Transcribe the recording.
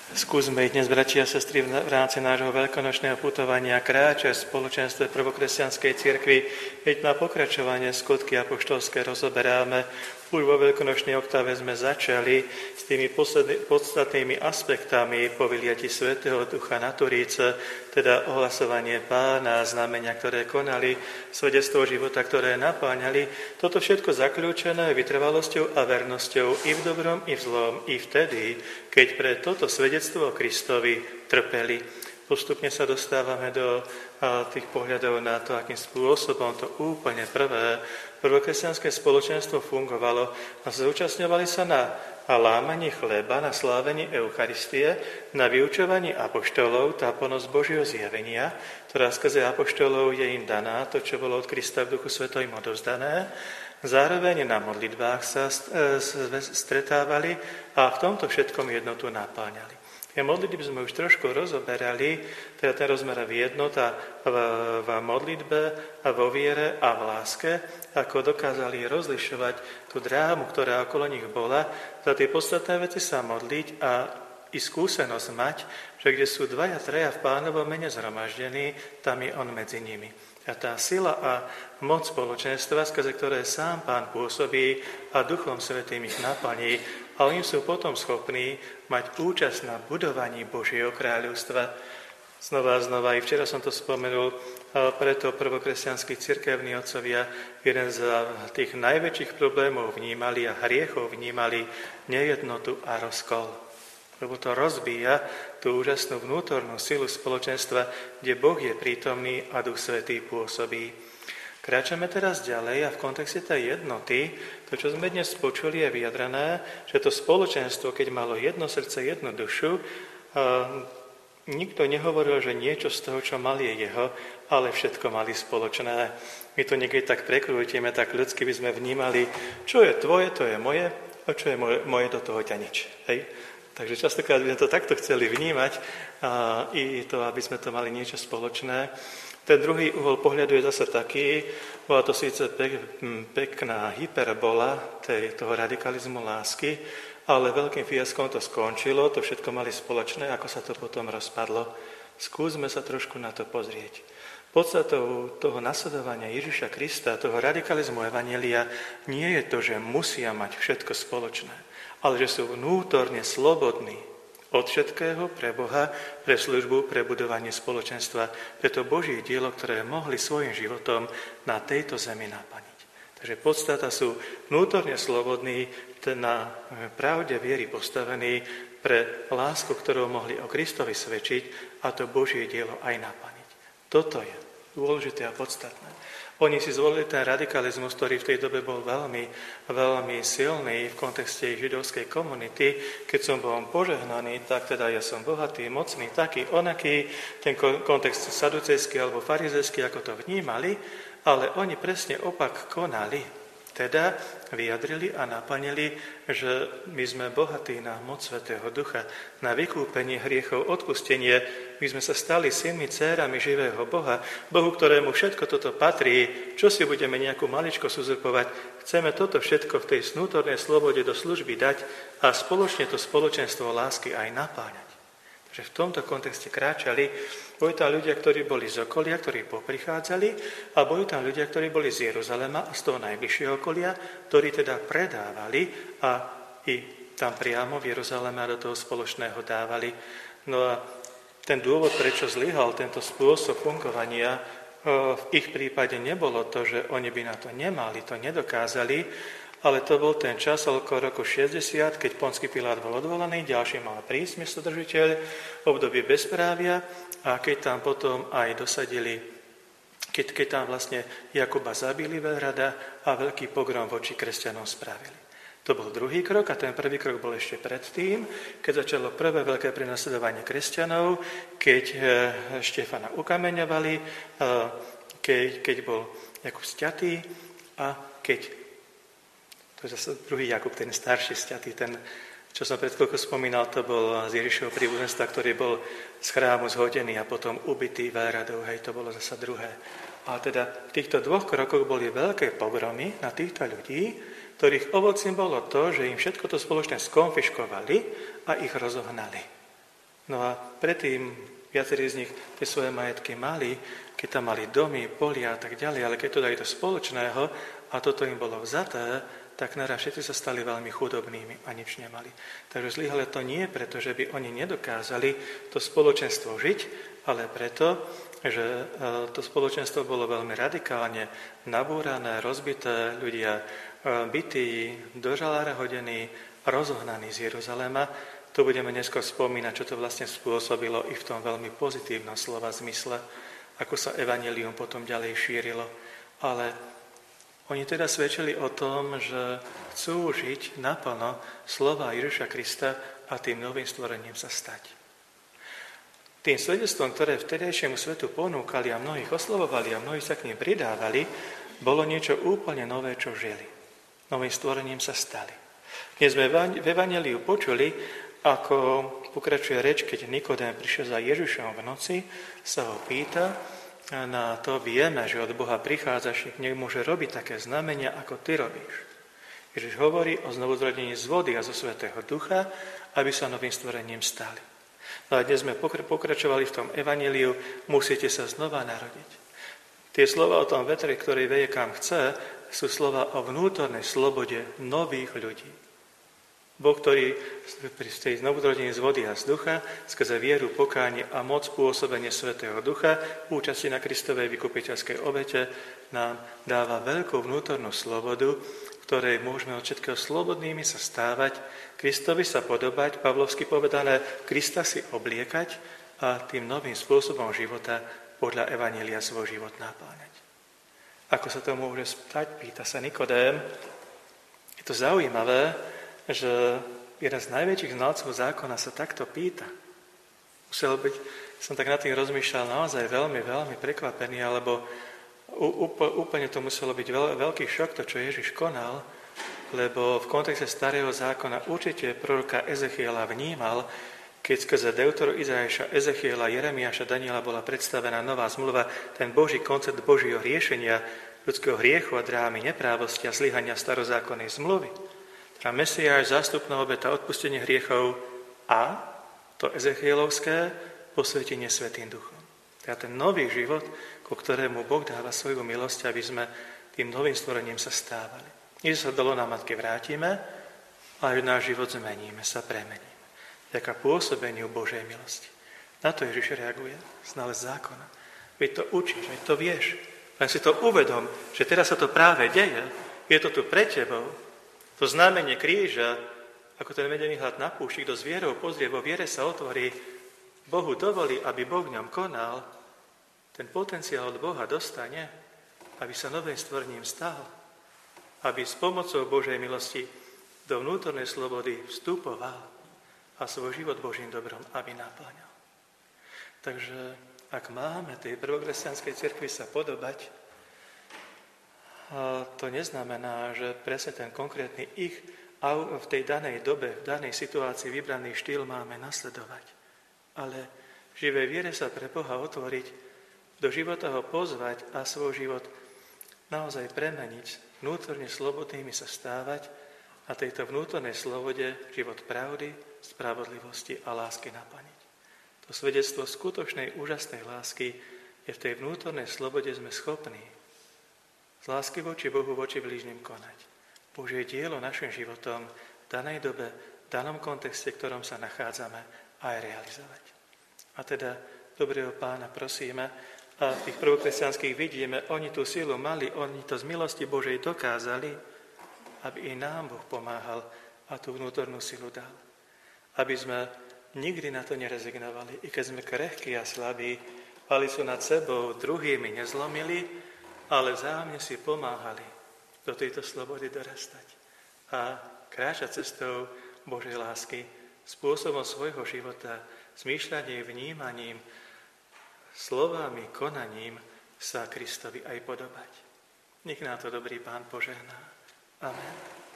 Skúsme ich dnes, bratia a sestry, v rámci nášho veľkonočného putovania kráčať v spoločenstve prvokresťanskej cirkvi, veď na pokračovanie skutky apoštolské rozoberáme. Už vo veľkonočnej oktáve sme začali s tými podstatnými aspektami po vyliati Svätého Ducha na Turíce, teda ohlasovanie Pána, znamenia, ktoré konali, svedectvo života, ktoré napáňali. Toto všetko zakľúčené vytrvalosťou a vernosťou i v dobrom, i v zlom, i vtedy, keď pre toto svedectvo Kristovi trpeli. Postupne sa dostávame do tých pohľadov na to, akým spôsobom to úplne prvokresťanské spoločenstvo fungovalo a zúčastňovali sa na lámaní chleba, na slávení Eucharistie, na vyučovaní apoštolov, tá plnosť Božieho zjavenia, ktorá skrze apoštolov je im daná, to, čo bolo od Krista v Duchu Svetom im odovzdané. Zároveň na modlitbách sa stretávali a v tomto všetkom jednotu napáňali. Tie modlitby sme už trošku rozoberali, teda ten rozmer jednota v modlitbe a vo viere a v láske, ako dokázali rozlišovať tú drámu, ktorá okolo nich bola, za tie podstatné veci sa modliť a i skúsenosť mať, že kde sú dvaja, traja v Pánovom mene zhromaždení, tam je on medzi nimi. A tá sila a moc spoločenstva, skrze ktoré sám Pán pôsobí a Duchom Svätým ich naplní, a oni sú potom schopní mať účasť na budovaní Božieho kráľovstva. Znova a znova, i včera som to spomenul, preto prvokresťanskí cirkevní otcovia jeden z tých najväčších problémov vnímali a hriechov vnímali nejednotu a rozkol. Lebo to rozbíja tú úžasnú vnútornú silu spoločenstva, kde Boh je prítomný a Duch Svätý pôsobí. Kráčame teraz ďalej a v kontexte tej jednoty, to, čo sme dnes počuli, je vyjadrené, že to spoločenstvo, keď malo jedno srdce, jednu dušu, nikto nehovoril, že niečo z toho, čo mal, je jeho, ale všetko mali spoločné. My to niekedy tak prekrútime, tak ľudsky by sme vnímali, čo je tvoje, to je moje, a čo je moje, do toho ťa nič. Hej? Takže častokrát by sme to takto chceli vnímať, i to, aby sme to mali niečo spoločné. Ten druhý uhol pohľadu je zase taký, bola to síce pekná hyperbola toho radikalizmu lásky, ale veľkým fiaskom to skončilo, to všetko mali spoločné, ako sa to potom rozpadlo. Skúsme sa trošku na to pozrieť. Podstatou toho nasledovania Ježiša Krista, toho radikalizmu evanjelia, nie je to, že musia mať všetko spoločné, ale že sú vnútorne slobodní od všetkého pre Boha, pre službu, pre budovanie spoločenstva, pre to Božie dielo, ktoré mohli svojim životom na tejto zemi naplniť. Takže podstata sú vnútorne slobodní, na pravde viery postavení pre lásku, ktorou mohli o Kristovi svedčiť a to Božie dielo aj naplniť. Toto je dôležité a podstatné. Oni si zvolili ten radikalizmus, ktorý v tej dobe bol veľmi, veľmi silný v kontexte židovskej komunity. Keď som bol požehnaný, tak teda ja som bohatý, mocný, taký, onaký, ten kontext saducejský alebo farizejský, ako to vnímali, ale oni presne opak konali. Teda vyjadrili a naplnili, že my sme bohatí na moc Svätého Ducha, na vykúpenie hriechov, odpustenie. My sme sa stali synmi, dcérami živého Boha, Bohu, ktorému všetko toto patrí. Čo si budeme nejakú maličko uzurpovať? Chceme toto všetko v tej vnútornej slobode do služby dať a spoločne to spoločenstvo lásky aj napáňať. Takže v tomto kontexte kráčali. Boli tam ľudia, ktorí boli z okolia, ktorí poprichádzali, a boli tam ľudia, ktorí boli z Jeruzalema a z toho najbližšieho okolia, ktorí teda predávali a i tam priamo v Jeruzaleme a do toho spoločného dávali. No a ten dôvod, prečo zlyhal tento spôsob fungovania, v ich prípade nebolo to, že oni by na to nemali, to nedokázali, ale to bol ten čas okolo roku 60, keď Ponský Pilát bol odvolaný, ďalší mal prísť miestodržiteľ, obdobie bezprávia, a keď tam potom aj dosadili, keď tam vlastne Jakuba zabili veľrada a veľký pogrom voči kresťanom spravili. To bol druhý krok a ten prvý krok bol ešte predtým, keď začalo prvé veľké prenasledovanie kresťanov, keď Štefana ukameňovali, keď bol Jakub sťatý a keď to je zase druhý Jakub, ten starší sťatý, ten, čo som pred chvíľkou spomínal, to bol z Ježišovho príbuzenstva, ktorý bol z chrámu zhodený a potom ubitý veľradou, hej, to bolo zase druhé. Ale teda v týchto dvoch krokoch boli veľké pogromy na týchto ľudí, ktorých ovocím bolo to, že im všetko to spoločne skonfiškovali a ich rozohnali. No a predtým viacerí z nich tie svoje majetky mali, keď tam mali domy, polia a tak ďalej, ale keď to dali do spoločného a toto im bolo vzaté, tak naraz všetci sa stali veľmi chudobnými a nič nemali. Takže zlyhali to nie preto, že by oni nedokázali to spoločenstvo žiť, ale preto, že to spoločenstvo bolo veľmi radikálne nabúrané, rozbité, ľudia bití, do žalára hodení, rozohnaní z Jeruzalema. Tu budeme neskôr spomínať, čo to vlastne spôsobilo i v tom veľmi pozitívnom slova zmysle, ako sa evanjelium potom ďalej šírilo. Ale oni teda svedčili o tom, že chcú žiť naplno slova Ježiša Krista a tým novým stvorením sa stať. Tým svedectvom, ktoré vtedajšiemu svetu ponúkali a mnohých oslovovali a mnohí sa k nim pridávali, bolo niečo úplne nové, čo žili. Novým stvorením sa stali. Dnes sme v evanjeliu počuli, ako pokračuje reč, keď Nikodém prišiel za Ježišom v noci, sa ho pýta, na to vieme, že od Boha prichádzaš, nemôže robiť také znamenia, ako ty robíš. Ježiš hovorí o znovuzrodení z vody a zo Svätého Ducha, aby sa novým stvorením stali. No a dnes sme pokračovali v tom evanjeliu, musíte sa znova narodiť. Tie slova o tom vetre, ktorý veje kam chce, sú slova o vnútornej slobode nových ľudí. Boh, ktorý pri tej znovuzrodení z vody a z ducha, skrze vieru, pokánie a moc pôsobenie Svätého Ducha, účasti na Kristovej vykupiteľskej obete, nám dáva veľkú vnútornú slobodu, ktorej môžeme od všetkého slobodnými sa stávať, Kristovi sa podobať, pavlovsky povedané, Krista si obliekať a tým novým spôsobom života podľa evanjelia svoj život napáňať. Ako sa to môže stať, pýta sa Nikodém. Je to zaujímavé, že jeden z najväčších znalcov zákona sa takto pýta. Musel byť, som tak nad tým rozmýšľal, naozaj veľmi, veľmi prekvapený, alebo úplne to muselo byť veľký šok, to, čo Ježiš konal, lebo v kontexte starého zákona určite proroka Ezechiela vnímal, keď skrze Deutero Izaiáša, Ezechiela, Jeremiáša, Daniela bola predstavená nová zmluva, ten Boží koncept Božieho riešenia ľudského hriechu a drámy neprávosti a zlyhania starozákonnej zmluvy. Teda Mesiáš, zástupná obeta, odpustenie hriechov a to ezechielovské posvetenie Svätým Duchom. Teda ten nový život, ku ktorému Boh dáva svoju milosť, aby sme tým novým stvorením sa stávali. Nie sa do lona matky vrátime, ale náš život zmeníme, sa premeníme. Vďaka pôsobeniu Božej milosti. Na to Ježiš reaguje, znalec zákona. Veď to učíš, veď to vieš. Len si to uvedom, že teraz sa to práve deje. Je to tu pre tebou. To znamenie kríža, ako ten medený hlad na púšti, kto s vierou pozrie, vo viere sa otvorí, Bohu dovolí, aby Boh v ňom konal, ten potenciál od Boha dostane, aby sa novým stvorením stal, aby s pomocou Božej milosti do vnútornej slobody vstupoval a svoj život Božím dobrom, aby naplňal. Takže ak máme tej prvokresťanskej cirkvi sa podobať, to neznamená, že presne ten konkrétny ich v tej danej dobe, v danej situácii vybraný štýl máme nasledovať. Ale v živej viere sa pre Boha otvoriť, do života ho pozvať a svoj život naozaj premeniť, vnútorne slobodnými sa stávať a tejto vnútornej slobode život pravdy, spravodlivosti a lásky naplniť. To svedectvo skutočnej úžasnej lásky je v tej vnútornej slobode sme schopní z lásky voči Bohu, voči blížnym konať. Božie dielo našim životom v danej dobe, v danom kontexte, v ktorom sa nachádzame, aj realizovať. A teda, dobrého Pána prosíme, a v tých prvokresťanských vidíme, oni tú silu mali, oni to z milosti Božej dokázali, aby i nám Boh pomáhal a tú vnútornú silu dal. Aby sme nikdy na to nerezignovali, i keď sme krehkí a slabí, palicu nad sebou druhými nezlomili, ale vzájomne si pomáhali do tejto slobody dorastať a kráčať cestou Božej lásky, spôsobom svojho života, zmýšľaním, vnímaním, slovami, konaním sa Kristovi aj podobať. Nech nám to dobrý Pán požehná. Amen.